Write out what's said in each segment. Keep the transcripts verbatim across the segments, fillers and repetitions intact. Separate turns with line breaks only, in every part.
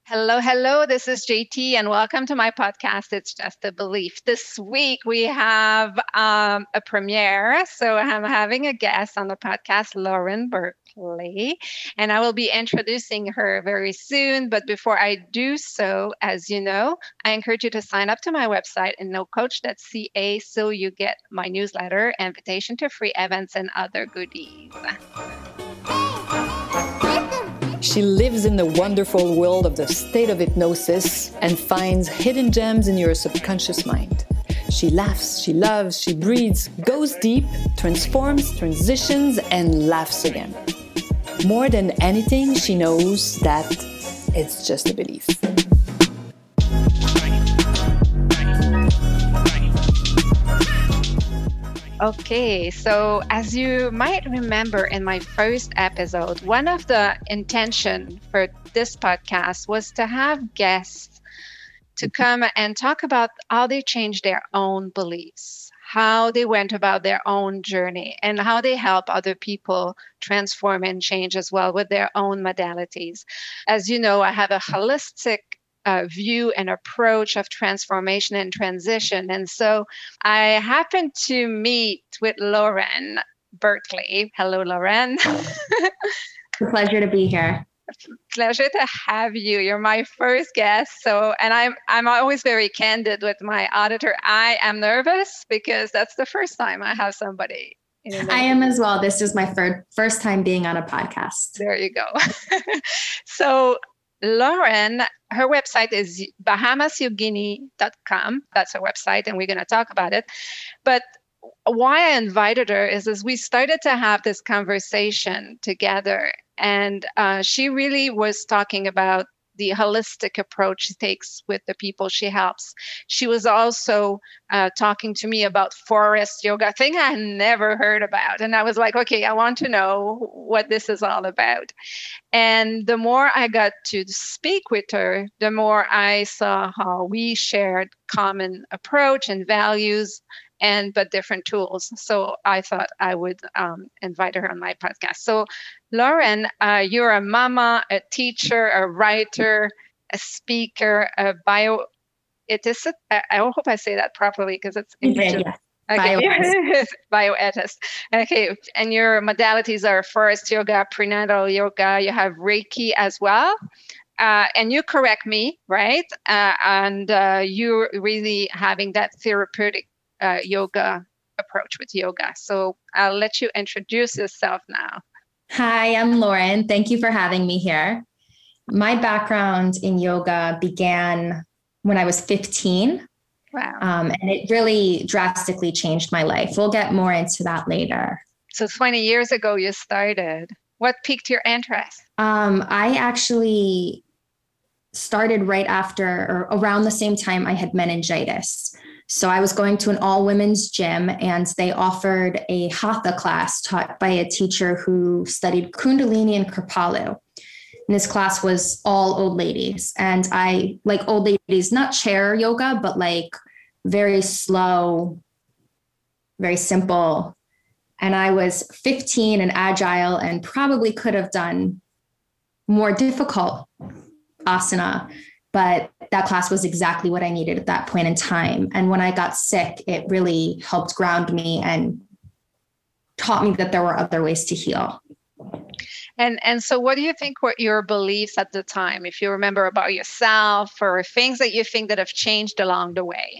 Hello, hello. This is J T, and welcome to my podcast. It's Just a Belief. This week we have um, a premiere. So I'm having a guest on the podcast, Lauren Berkeley, and I will be introducing her very soon. But before I do so, as you know, I encourage you to sign up to my website, no coach dot c a, so you get my newsletter, invitation to free events, and other goodies.
She lives in the wonderful world of the state of hypnosis and finds hidden gems in your subconscious mind. She laughs, she loves, she breathes, goes deep, transforms, transitions, and laughs again. More than anything, she knows that it's just a belief.
Okay, so as you might remember in my first episode, one of the intention for this podcast was to have guests to come and talk about how they changed their own beliefs, how they went about their own journey, and how they help other people transform and change as well with their own modalities. As you know, I have a holistic Uh, view and approach of transformation and transition. And so I happened to meet with Lauren Berkeley. Hello, Lauren.
It's a pleasure to be here.
Pleasure to have you. You're my first guest. So, and I'm I'm always very candid with my auditor. I am nervous because that's the first time I have somebody.
I am as well. This is my fir- first time being on a podcast.
There you go. So Lauren, her website is bahamas yogini dot com. That's her website, and we're going to talk about it. But why I invited her is as we started to have this conversation together, and uh, she really was talking about the holistic approach she takes with the people she helps. She was also uh, talking to me about forest yoga, thing I had never heard about. And I was like, okay, I want to know what this is all about. And the more I got to speak with her, the more I saw how we shared common approach and values, and but different tools. So I thought I would um, invite her on my podcast. So Lauren, uh, you're a mama, a teacher, a writer, a speaker, a bioethicist. I, I hope I say that properly because it's English.
Yeah, yeah.
Okay. Bioethicist. Bioethicist. Okay. And your modalities are forest yoga, prenatal yoga. You have Reiki as well. Uh, and you correct me, right? Uh, and uh, you're really having that therapeutic uh, yoga approach with yoga. So I'll let you introduce yourself now.
Hi, I'm Lauren. Thank you for having me here. My background in yoga began when I was fifteen.
Wow.
Um, and it really drastically changed my life. We'll get more into that later.
So twenty years ago, you started. What piqued your interest?
Um, I actually started right after or around the same time I had meningitis. So I was going to an all-women's gym, and they offered a hatha class taught by a teacher who studied Kundalini and Kripalu. And this class was all old ladies. And I like old ladies, not chair yoga, but like very slow, very simple. And I was fifteen and agile and probably could have done more difficult asana. But that class was exactly what I needed at that point in time. And when I got sick, it really helped ground me and taught me that there were other ways to heal.
And and so what do you think were your beliefs at the time, if you remember, about yourself or things that you think that have changed along the way?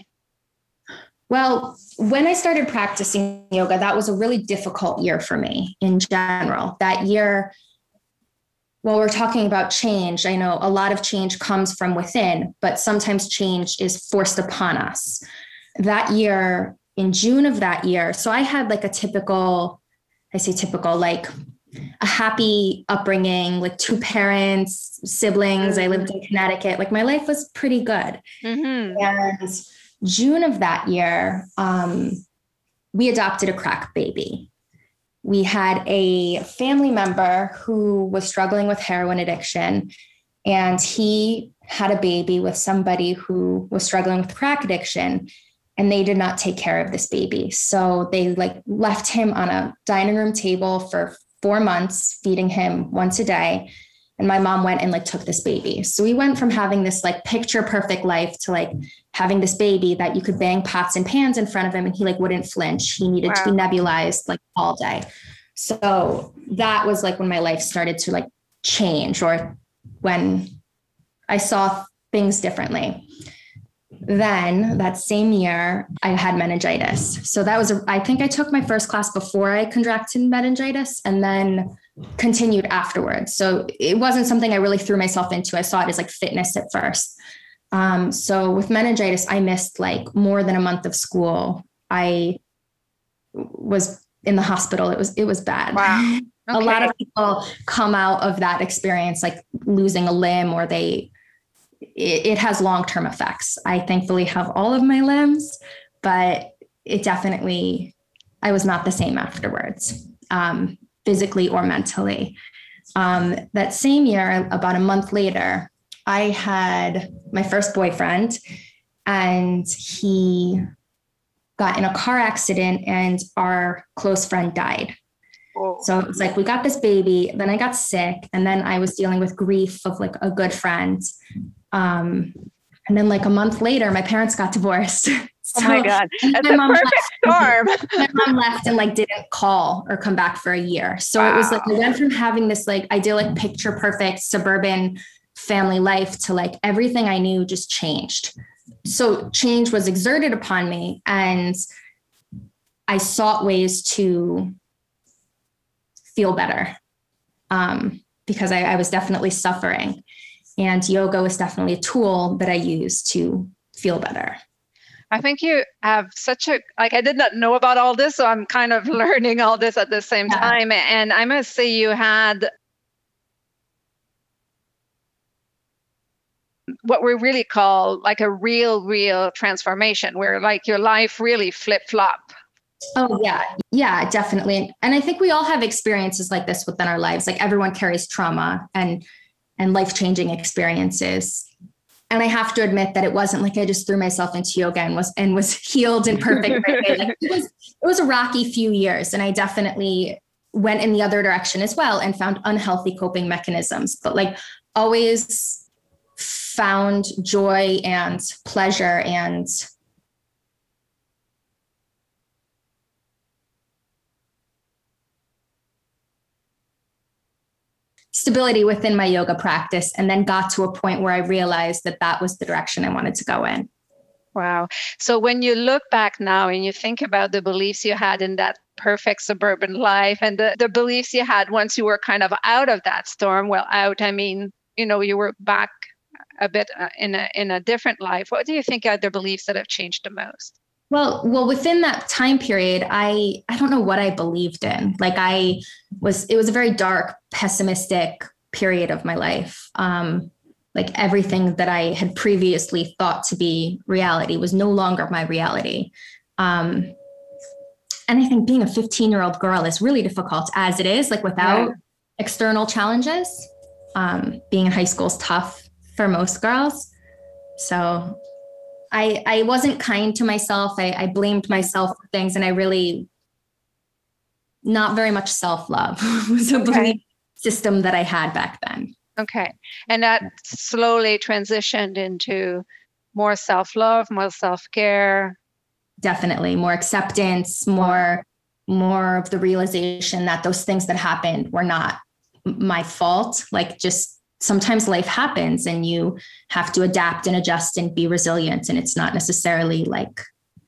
Well, when I started practicing yoga, that was a really difficult year for me in general. That year, while we're talking about change, I know a lot of change comes from within, but sometimes change is forced upon us. That year, in June of that year, so I had like a typical, I say typical, like a happy upbringing, like two parents, siblings. Mm-hmm. I lived in Connecticut. Like my life was pretty good. Mm-hmm. And June of that year, um, we adopted a crack baby. We had a family member who was struggling with heroin addiction, and he had a baby with somebody who was struggling with crack addiction, and they did not take care of this baby. So they like left him on a dining room table for four months, feeding him once a day. And my mom went and like took this baby. So we went from having this like picture perfect life to like having this baby that you could bang pots and pans in front of him and he like wouldn't flinch. He needed wow. to be nebulized like all day. So that was like when my life started to like change, or when I saw things differently. Then that same year I had meningitis. So that was, a, I think I took my first class before I contracted meningitis and then continued afterwards. So it wasn't something I really threw myself into. I saw it as like fitness at first. Um, so with meningitis, I missed like more than a month of school. I was in the hospital. It was, it was bad.
Wow. Okay.
A lot of people come out of that experience, like losing a limb, or they, it, it has long-term effects. I thankfully have all of my limbs, but it definitely, I was not the same afterwards. Um, physically or mentally. Um, that same year, about a month later, I had my first boyfriend, and he got in a car accident and our close friend died. Oh. So it was like, we got this baby, then I got sick, and then I was dealing with grief of like a good friend. Um, and then like a month later, my parents got divorced.
So, oh my God. That's a perfect storm.
My mom left and like didn't call or come back for a year. So wow. It was like, I went from having this like idyllic, picture perfect suburban family life to like everything I knew just changed. So change was exerted upon me, and I sought ways to feel better um, because I, I was definitely suffering, and yoga was definitely a tool that I used to feel better.
I think you have such a, like, I did not know about all this, so I'm kind of learning all this at the same yeah. time. And I must say you had what we really call like a real, real transformation, where like your life really flip-flop.
Oh yeah. Yeah, definitely. And I think we all have experiences like this within our lives. Like everyone carries trauma and, and life-changing experiences. And I have to admit that it wasn't like I just threw myself into yoga and was and was healed and perfect. Right? Like it was it was a rocky few years, and I definitely went in the other direction as well and found unhealthy coping mechanisms. But like always found joy and pleasure and stability within my yoga practice, and then got to a point where I realized that that was the direction I wanted to go in.
Wow. So when you look back now and you think about the beliefs you had in that perfect suburban life and the, the beliefs you had once you were kind of out of that storm, well, out, I mean, you know, you were back a bit in a in a different life. What do you think are the beliefs that have changed the most?
Well, well, within that time period, I, I don't know what I believed in. Like I was, it was a very dark, pessimistic period of my life. Um, like everything that I had previously thought to be reality was no longer my reality. Um, and I think being a fifteen year old girl is really difficult as it is, like without yeah. external challenges. Um, being in high school is tough for most girls. So I, I wasn't kind to myself. I, I blamed myself for things, and I really, not very much self-love was a okay. belief system that I had back then.
Okay. And that slowly transitioned into more self-love, more self-care.
Definitely more acceptance, more, more of the realization that those things that happened were not my fault. Like just sometimes life happens and you have to adapt and adjust and be resilient. And it's not necessarily like,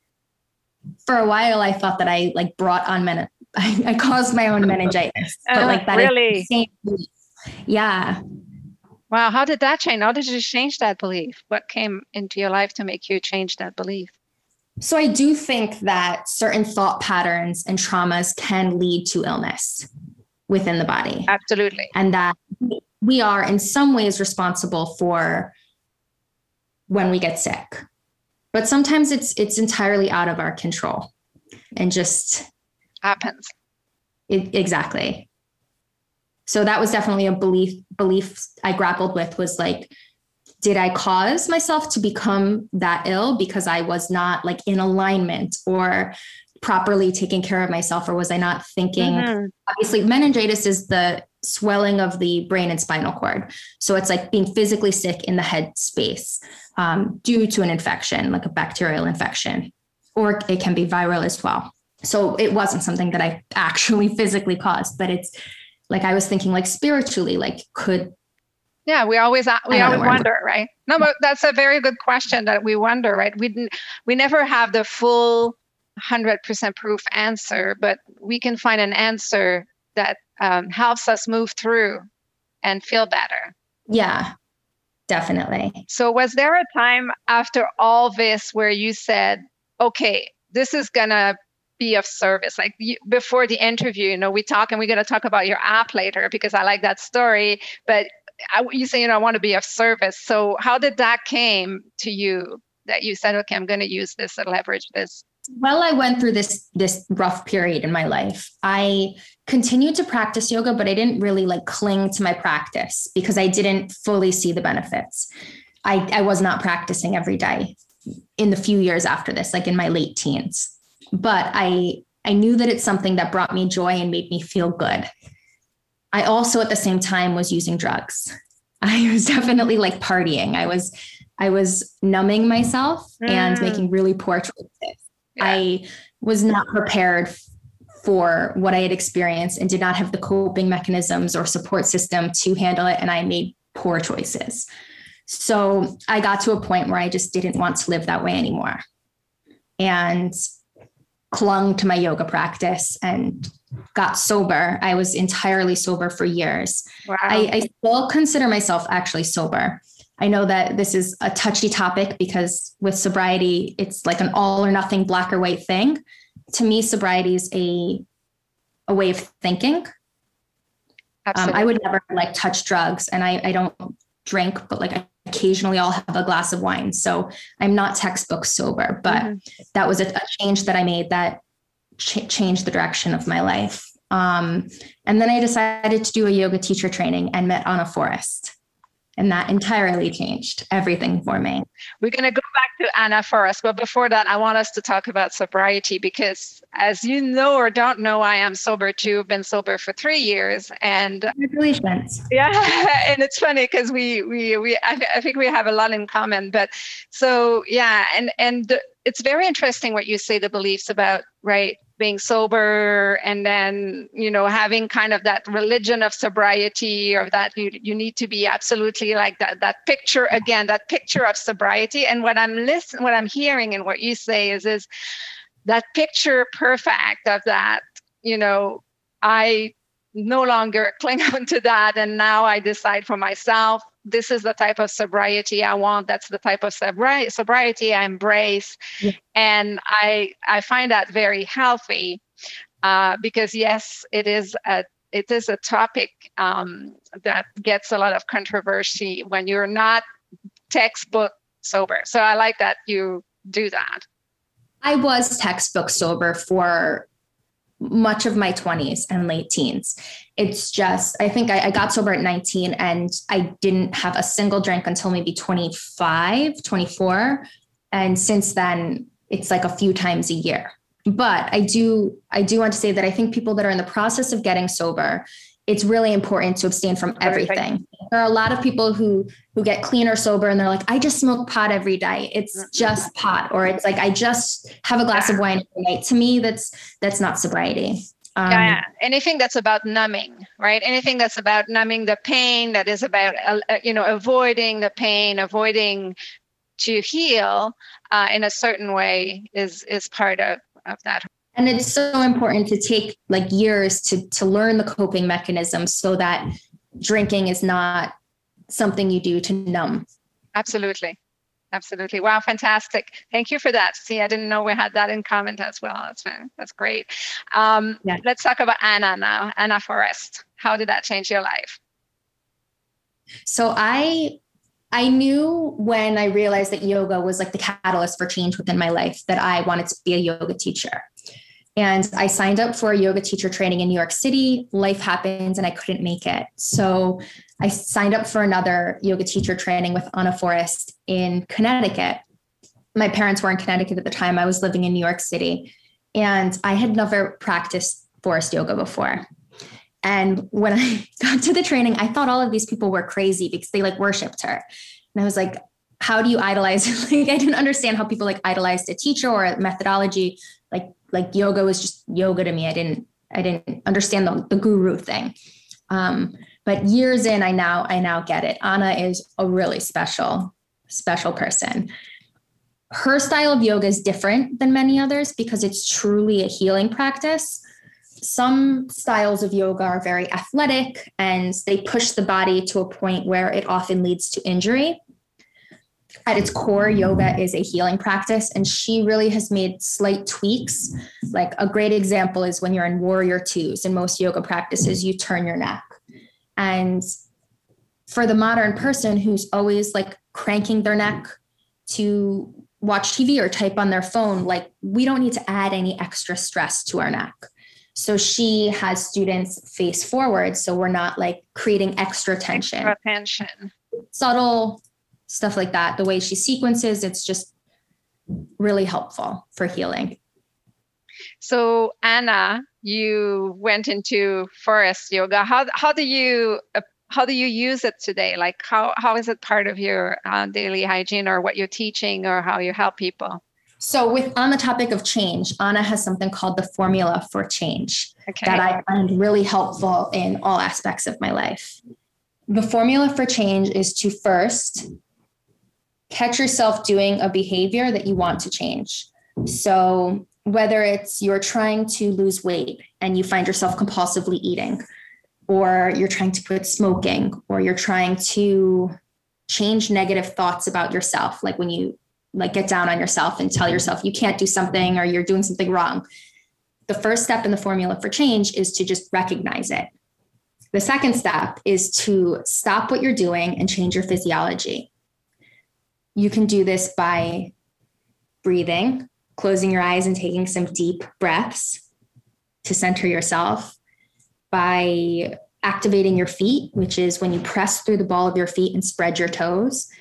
for a while, I thought that I like brought on men. I, I caused my own meningitis, but like that
really?
Is the same belief. Yeah.
Wow. How did that change? How did you change that belief? What came into your life to make you change that belief?
So I do think that certain thought patterns and traumas can lead to illness within the body.
Absolutely.
And that we are in some ways responsible for when we get sick, but sometimes it's, it's entirely out of our control and just
happens.
It, exactly. So that was definitely a belief, belief I grappled with was like, did I cause myself to become that ill because I was not like in alignment or properly taking care of myself? Or was I not thinking, mm-hmm. obviously meningitis is the swelling of the brain and spinal cord. So it's like being physically sick in the head space um, due to an infection, like a bacterial infection, or it can be viral as well. So it wasn't something that I actually physically caused, but it's like, I was thinking like spiritually, like could.
Yeah, we always, we always wonder, right? No, but that's a very good question that we wonder, right? We didn't, we never have the full one hundred percent proof answer, but we can find an answer that um, helps us move through and feel better.
Yeah, definitely.
So was there a time after all this where you said, okay, this is going to be of service? Like you, before the interview, you know, we talk and we're going to talk about your app later because I like that story, but I, you say, you know, I want to be of service. So how did that came to you that you said, okay, I'm going to use this and leverage this?
Well, I went through this, this rough period in my life. I continued to practice yoga, but I didn't really like cling to my practice because I didn't fully see the benefits. I, I was not practicing every day in the few years after this, like in my late teens. But I, I knew that it's something that brought me joy and made me feel good. I also at the same time was using drugs. I was definitely like partying. I was, I was numbing myself mm. and making really poor choices. Yeah. I was not prepared for what I had experienced and did not have the coping mechanisms or support system to handle it. And I made poor choices. So I got to a point where I just didn't want to live that way anymore and clung to my yoga practice and got sober. I was entirely sober for years. Wow. I, I still consider myself actually sober. I know that this is a touchy topic because with sobriety, it's like an all or nothing, black or white thing. To me, sobriety is a, a way of thinking. Um, I would never like touch drugs and I, I don't drink, but like occasionally I'll have a glass of wine. So I'm not textbook sober, but mm-hmm. that was a, a change that I made that ch- changed the direction of my life. Um, and then I decided to do a yoga teacher training and met Anna Forrest. And that entirely changed everything for me.
We're going to go back to Anna Forrest. But before that, I want us to talk about sobriety because as you know or don't know, I am sober too. I've been sober for three years. And
congratulations.
Yeah. And it's funny because we, we, we, I, I think we have a lot in common. But so, yeah. And, and it's very interesting what you say, the beliefs about, right, being sober and then, you know, having kind of that religion of sobriety or that you you need to be absolutely like that, that picture, again, that picture of sobriety. And what I'm listening, what I'm hearing and what you say is, is that picture perfect of that, you know, I no longer cling on to that. And now I decide for myself, this is the type of sobriety I want. That's the type of sobri- sobriety I embrace. Yeah. And I I find that very healthy uh, because, yes, it is a it is a topic um, that gets a lot of controversy when you're not textbook sober. So I like that you do that.
I was textbook sober for much of my twenties and late teens. It's just, I think I, I got sober at nineteen and I didn't have a single drink until maybe twenty-five, twenty-four. And since then, it's like a few times a year. But I do, I do want to say that I think people that are in the process of getting sober, it's really important to abstain from everything. There are a lot of people who who get clean or sober and they're like, I just smoke pot every day. It's just pot. Or it's like, I just have a glass of wine every night. To me, that's that's not sobriety. Um,
yeah, anything that's about numbing, right? Anything that's about numbing the pain, that is about, uh, you know, avoiding the pain, avoiding to heal uh, in a certain way is is part of, of that.
And it's so important to take like years to, to learn the coping mechanisms so that drinking is not something you do to numb.
Absolutely. Absolutely. Wow. Fantastic. Thank you for that. See, I didn't know we had that in common as well. That's that's great. Um, yeah. Let's talk about Anna now. Anna Forrest. How did that change your life?
So I I knew when I realized that yoga was like the catalyst for change within my life that I wanted to be a yoga teacher. And I signed up for a yoga teacher training in New York City. Life happened and I couldn't make it. So I signed up for another yoga teacher training with Anna Forrest in Connecticut. My parents were in Connecticut at the time. I was living in New York City. And I had never practiced Forrest yoga before. And when I got to the training, I thought all of these people were crazy because they like worshiped her. And I was like, how do you idolize? Like, I didn't understand how people like idolized a teacher or a methodology. Like, like yoga was just yoga to me. I didn't, I didn't understand the, the guru thing. Um, but years in, I now, I now get it. Anna is a really special, special person. Her style of yoga is different than many others because it's truly a healing practice. Some styles of yoga are very athletic and they push the body to a point where it often leads to injury. At its core, yoga is a healing practice, and she really has made slight tweaks. Like a great example is when you're in warrior twos. In most yoga practices, you turn your neck. And for the modern person who's always like cranking their neck to watch T V or type on their phone, like we don't need to add any extra stress to our neck. So she has students face forward. So we're not like creating extra tension.
Extra tension.
Subtle stuff like that. The way she sequences, it's just really helpful for healing.
So Anna, you went into forest yoga. How how do you uh, how do you use it today? Like how how is it part of your uh, daily hygiene, or what you're teaching, or how you help people?
So with on the topic of change, Anna has something called the formula for change okay. that I find really helpful in all aspects of my life. The formula for change is to first catch yourself doing a behavior that you want to change. So whether it's you're trying to lose weight and you find yourself compulsively eating, or you're trying to quit smoking, or you're trying to change negative thoughts about yourself, like when you like get down on yourself and tell yourself you can't do something or you're doing something wrong. The first step in the formula for change is to just recognize it. The second step is to stop what you're doing and change your physiology. You can do this by breathing, closing your eyes and taking some deep breaths to center yourself, by activating your feet, which is when you press through the ball of your feet and spread your toes.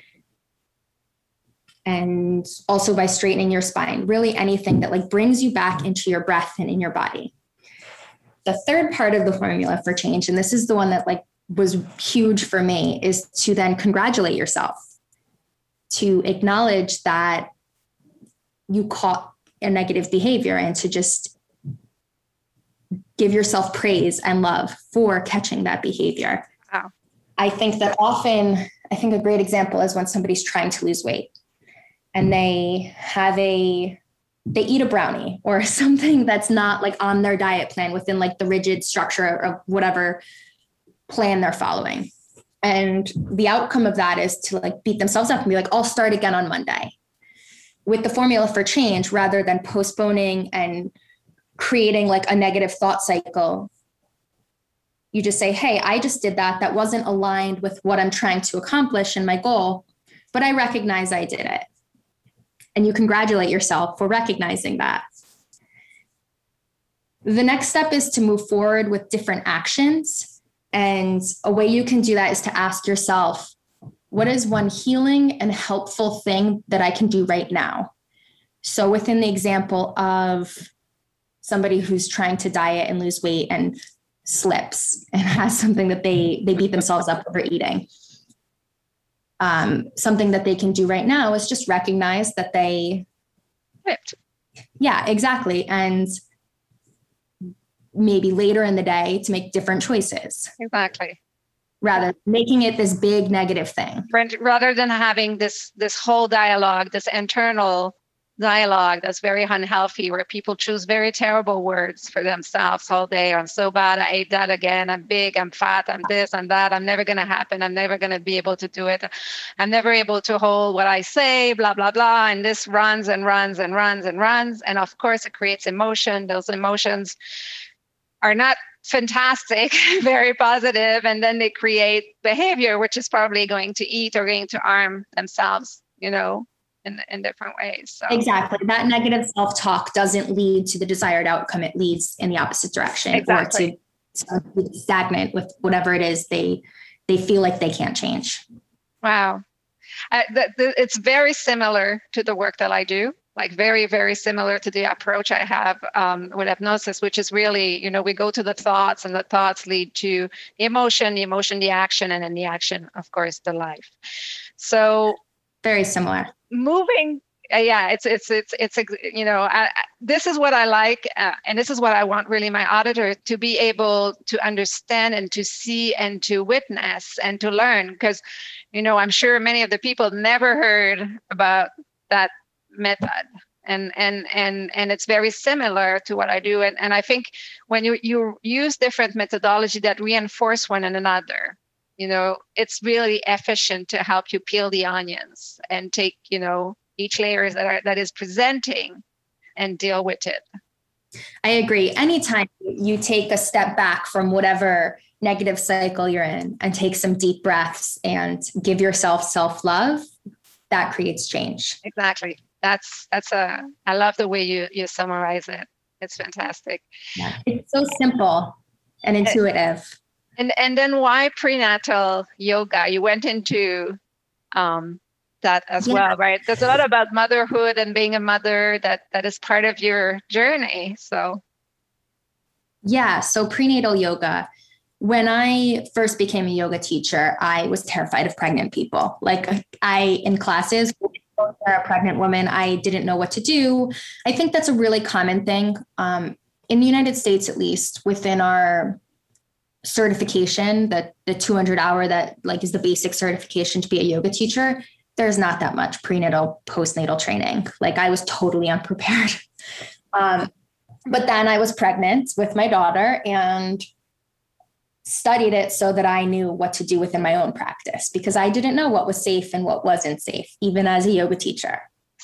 And also by straightening your spine, really anything that like brings you back into your breath and in your body. The third part of the formula for change, and this is the one that like was huge for me, is to then congratulate yourself, to acknowledge that you caught a negative behavior and to just give yourself praise and love for catching that behavior.
Wow.
I think that often, I think a great example is when somebody's trying to lose weight. And they have a, they eat a brownie or something that's not like on their diet plan within like the rigid structure of whatever plan they're following. And the outcome of that is to like beat themselves up and be like, I'll start again on Monday. With the formula for change, rather than postponing and creating like a negative thought cycle, you just say, hey, I just did that. That wasn't aligned with what I'm trying to accomplish and my goal, but I recognize I did it. And you congratulate yourself for recognizing that. The next step is to move forward with different actions. And a way you can do that is to ask yourself, what is one healing and helpful thing that I can do right now? So within the example of somebody who's trying to diet and lose weight and slips and has something that they, they beat themselves up over eating. Um, something that they can do right now is just recognize that they
slipped.
Yeah, exactly. And maybe later in the day to make different choices.
Exactly.
Rather than making it this big negative thing.
Rather than having this this whole dialogue, this internal dialogue that's very unhealthy, where people choose very terrible words for themselves all day. I'm so bad. I ate that again. I'm big. I'm fat. I'm this. I'm that. I'm never going to happen. I'm never going to be able to do it. I'm never able to hold what I say, blah, blah, blah. And this runs and runs and runs and runs. And of course, it creates emotion. Those emotions are not fantastic, very positive. And then they create behavior, which is probably going to eat or going to harm themselves, you know, in, in different ways. So.
Exactly. That negative self-talk doesn't lead to the desired outcome. It leads in the opposite direction.
Exactly.
Or to, to stagnant with whatever it is they they feel like they can't change.
Wow. Uh, the, the, it's very similar to the work that I do like very, very similar to the approach I have um, with hypnosis, which is really, you know, we go to the thoughts and the thoughts lead to the emotion, the emotion, the action, and then the action, of course, the life. So
very similar.
Moving Uh, yeah, it's it's it's it's you know I, I, this is what I like, uh, and this is what I want really my auditor to be able to understand and to see and to witness and to learn, because you know I'm sure many of the people never heard about that method, and and and and it's very similar to what I do, and and I think when you you use different methodology that reinforce one another, you know, it's really efficient to help you peel the onions and take, you know, each layer that are, that is presenting and deal with it.
I agree. Anytime you take a step back from whatever negative cycle you're in and take some deep breaths and give yourself self-love, that creates change.
Exactly. That's, that's a, I love the way you, you summarize it. It's fantastic.
Yeah. It's so simple and intuitive.
And, and then why prenatal yoga? You went into, um, that as yeah. well, right? There's a lot about motherhood and being a mother that that is part of your journey. So
yeah, so prenatal yoga. When I first became a yoga teacher, I was terrified of pregnant people. Like I, in classes, for a pregnant woman, I didn't know what to do. I think that's a really common thing um, in the United States, at least within our certification, that the two hundred hour that like is the basic certification to be a yoga teacher. There's not that much prenatal, postnatal training. Like I was totally unprepared. Um, but then I was pregnant with my daughter and studied it so that I knew what to do within my own practice, because I didn't know what was safe and what wasn't safe, even as a yoga teacher.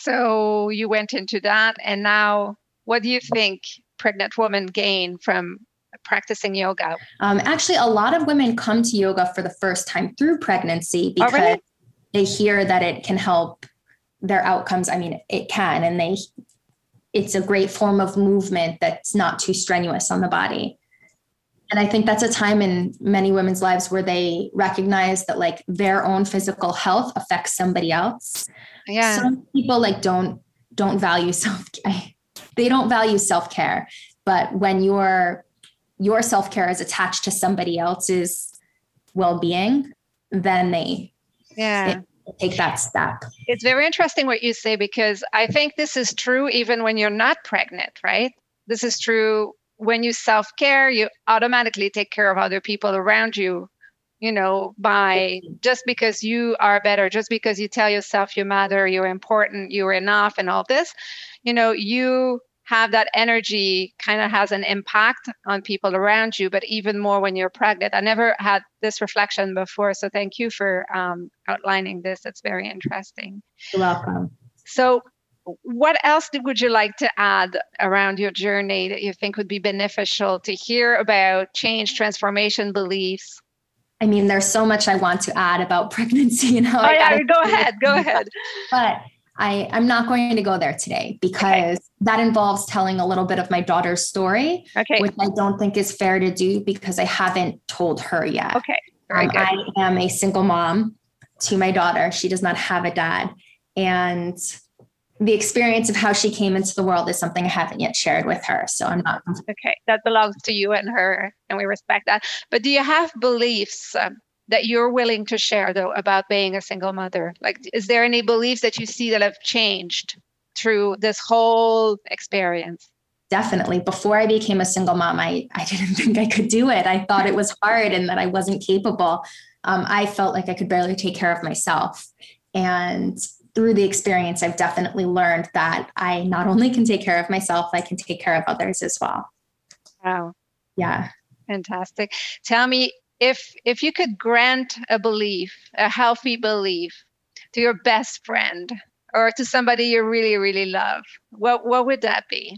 So you went into that. And now what do you think pregnant women gain from practicing yoga?
Um, actually, a lot of women come to yoga for the first time through pregnancy because oh, really? They hear that it can help their outcomes. I mean, it can, and they, it's a great form of movement that's not too strenuous on the body. And I think that's a time in many women's lives where they recognize that like their own physical health affects somebody else.
Yeah.
Some people like don't, don't value self-care. They don't value self-care, but when your, your self-care is attached to somebody else's well-being, then they,
Yeah.
take that step.
It's very interesting what you say, because I think this is true even when you're not pregnant, right? This is true when you self-care, you automatically take care of other people around you, you know, by just because you are better, just because you tell yourself you matter, you're important, you're enough, and all this, you know, you have that energy kind of has an impact on people around you, but even more when you're pregnant. I never had this reflection before, so thank you for um, outlining this. It's very interesting.
You're welcome.
So what else would you like to add around your journey that you think would be beneficial to hear about change, transformation, beliefs?
I mean, there's so much I want to add about pregnancy and how
oh,
I
yeah, go ahead, go ahead.
But I, I'm not going to go there today because okay. that involves telling a little bit of my daughter's story,
okay.
which I don't think is fair to do because I haven't told her yet.
Okay, very
um,
good.
I am a single mom to my daughter. She does not have a dad. And the experience of how she came into the world is something I haven't yet shared with her. So I'm not.
Okay, that belongs to you and her, and we respect that. But do you have beliefs um, that you're willing to share, though, about being a single mother? Like, is there any beliefs that you see that have changed through this whole experience?
Definitely. Before I became a single mom, I, I didn't think I could do it. I thought it was hard and that I wasn't capable. Um, I felt like I could barely take care of myself. And through the experience, I've definitely learned that I not only can take care of myself, I can take care of others as well.
Wow.
Yeah.
Fantastic. Tell me, if if you could grant a belief, a healthy belief, to your best friend or to somebody you really, really love, what, what would that be?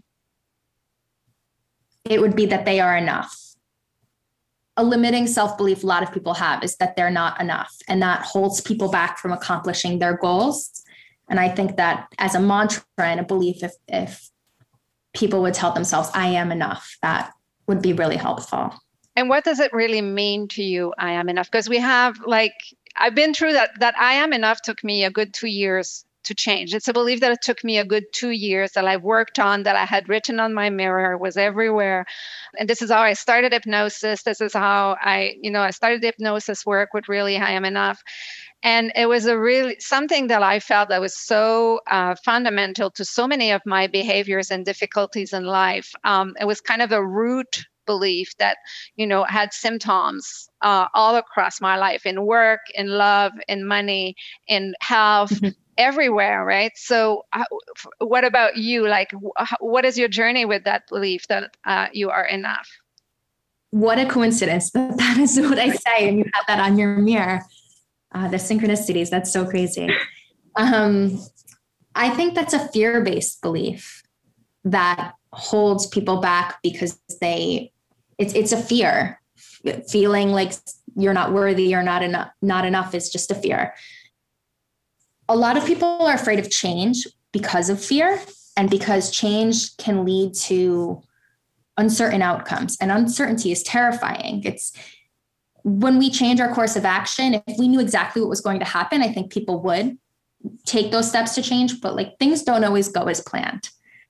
It would be that they are enough. A limiting self-belief a lot of people have is that they're not enough, and that holds people back from accomplishing their goals. And I think that as a mantra and a belief, if, if people would tell themselves, I am enough, that would be really helpful.
And what does it really mean to you, I am enough? Because we have like, I've been through that, that I am enough took me a good two years to change. It's a belief that it took me a good two years that I worked on, that I had written on my mirror, was everywhere. And this is how I started hypnosis. This is how I, you know, I started hypnosis work with Really I Am Enough. And it was a really something that I felt that was so uh, fundamental to so many of my behaviors and difficulties in life. Um, it was kind of a root belief that, you know, had symptoms uh, all across my life, in work, in love, in money, in health, mm-hmm. everywhere, right? So uh, what about you? Like, what is your journey with that belief that uh, you are enough?
What a coincidence that that is what I say, and you have that on your mirror. Uh, the synchronicities, that's so crazy. Um, I think that's a fear-based belief that holds people back because they, it's it's a fear. Feeling like you're not worthy or not enough, not enough is just a fear. A lot of people are afraid of change because of fear, and because change can lead to uncertain outcomes, and uncertainty is terrifying. It's when we change our course of action, if we knew exactly what was going to happen, I think people would take those steps to change, but like things don't always go as planned.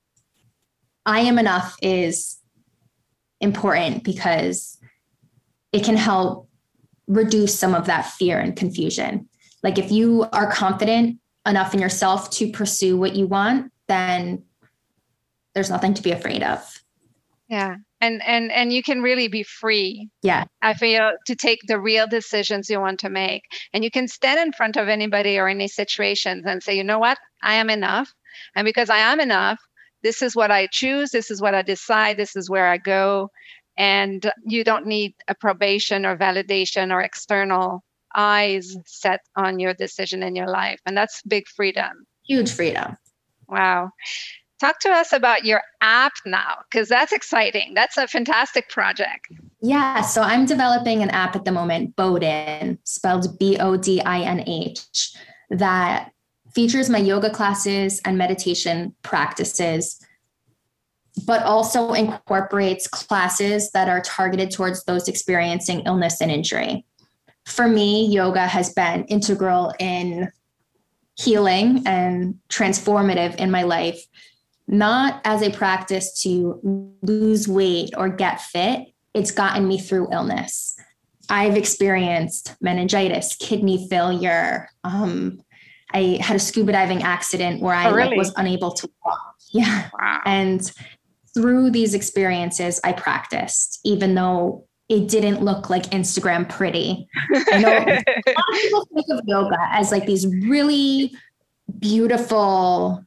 I Am Enough is important because it can help reduce some of that fear and confusion. Like if you are confident enough in yourself to pursue what you want, then there's nothing to be afraid of.
Yeah. And and and you can really be free.
Yeah.
I feel, to take the real decisions you want to make. And you can stand in front of anybody or any situations and say, you know what? I am enough. And because I am enough, this is what I choose. This is what I decide. This is where I go. And you don't need a probation or validation or external eyes set on your decision in your life. And that's big freedom.
Huge freedom.
Wow. Talk to us about your app now, because that's exciting. That's a fantastic project.
Yeah, so I'm developing an app at the moment, Bodhin, spelled B O D I N H, that features my yoga classes and meditation practices, but also incorporates classes that are targeted towards those experiencing illness and injury. For me, yoga has been integral in healing and transformative in my life. Not as a practice to lose weight or get fit. It's gotten me through illness. I've experienced meningitis, kidney failure. Um, I had a scuba diving accident where I
oh, really?
like, was unable to walk. Yeah.
Wow.
And through these experiences, I practiced, even though it didn't look like Instagram pretty. I know a lot of people think of yoga as like these really beautiful,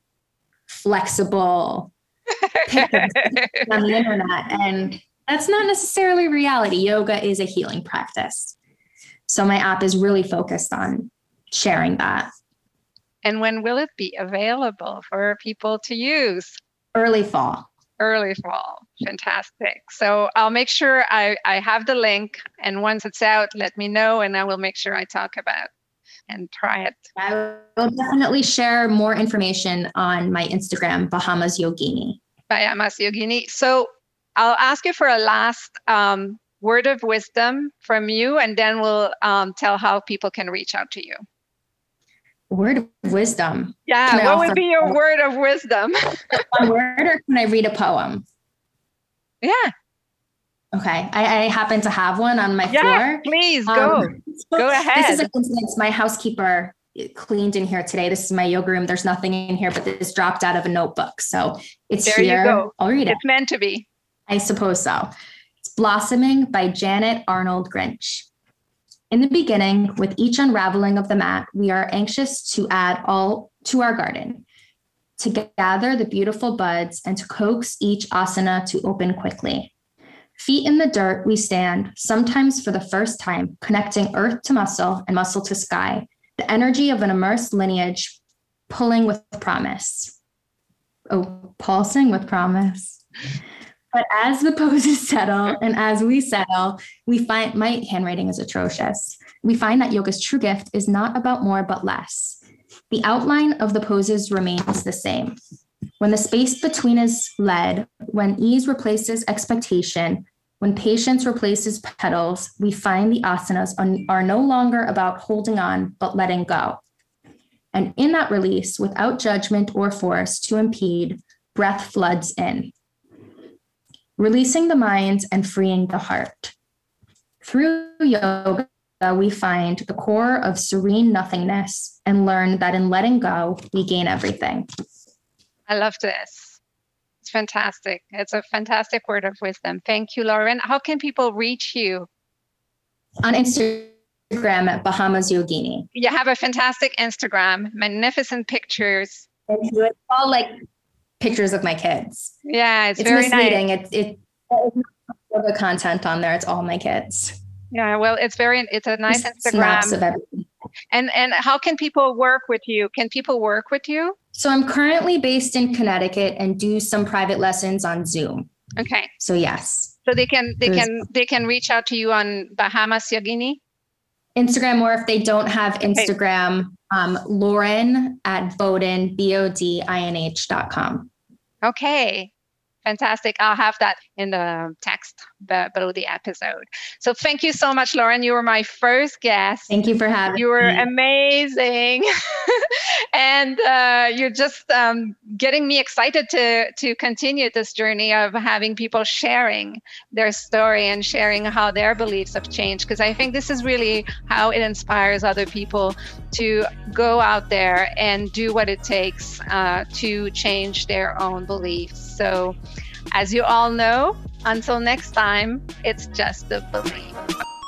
flexible pictures on the internet. And that's not necessarily reality. Yoga is a healing practice. So my app is really focused on sharing that.
And when will it be available for people to use?
Early fall.
Early fall. Fantastic. So I'll make sure I, I have the link. And once it's out, let me know and I will make sure I talk about and try it.
I will definitely share more information on my Instagram, Bahamas Yogini.
Bahamas Yogini. So I'll ask you for a last um, word of wisdom from you, and then we'll um, tell how people can reach out to you.
Word of wisdom.
Yeah,
can
what would be your word of wisdom?
One word, or can I read a poem?
Yeah.
Okay, I, I happen to have one on my
yeah,
floor.
Please go. Um, go ahead.
This is a coincidence. My housekeeper cleaned in here today. This is my yoga room. There's nothing in here, but this dropped out of a notebook. So it's
there
here.
You go.
I'll read it.
It's meant to be.
I suppose so. It's Blossoming by Janet Arnold Grinch. In the beginning, with each unraveling of the mat, we are anxious to add all to our garden, to gather the beautiful buds and to coax each asana to open quickly. Feet in the dirt, we stand, sometimes for the first time, connecting earth to muscle and muscle to sky, the energy of an immersed lineage, pulling with promise. Oh, pulsing with promise. But as the poses settle and as we settle, we find, my handwriting is atrocious. We find that yoga's true gift is not about more, but less. The outline of the poses remains the same. When the space between is led, when ease replaces expectation, when patience replaces petals, we find the asanas are no longer about holding on, but letting go. And in that release, without judgment or force to impede, breath floods in, releasing the mind and freeing the heart. Through yoga, we find the core of serene nothingness and learn that in letting go, we gain everything.
I love this. It's fantastic. It's a fantastic word of wisdom. Thank you, Lauren. How can people reach you?
On Instagram at Bahamas Yogini.
You have a fantastic Instagram, magnificent pictures.
It's all like pictures of my kids.
Yeah, it's,
it's
very
misleading.
nice.
It's it, it's not the content on there. It's all my kids.
Yeah, well, it's very, it's a nice
Just
Instagram.
Snaps of everything.
And and how can people work with you? Can people work with you?
So I'm currently based in Connecticut and do some private lessons on Zoom.
Okay.
So yes.
So they can they
There's-
can they can reach out to you on Bahamas Yogini?
Instagram, or if they don't have Instagram, um, Lauren at Bodin, B O D I N H dot com.
Okay. Fantastic. I'll have that in the text be- below the episode. So thank you so much, Lauren. You were my first guest.
Thank you for having me.
You were amazing. And uh, you're just um, getting me excited to to continue this journey of having people sharing their story and sharing how their beliefs have changed. Because I think this is really how it inspires other people to go out there and do what it takes uh, to change their own beliefs. So as you all know, until next time, it's just a belief.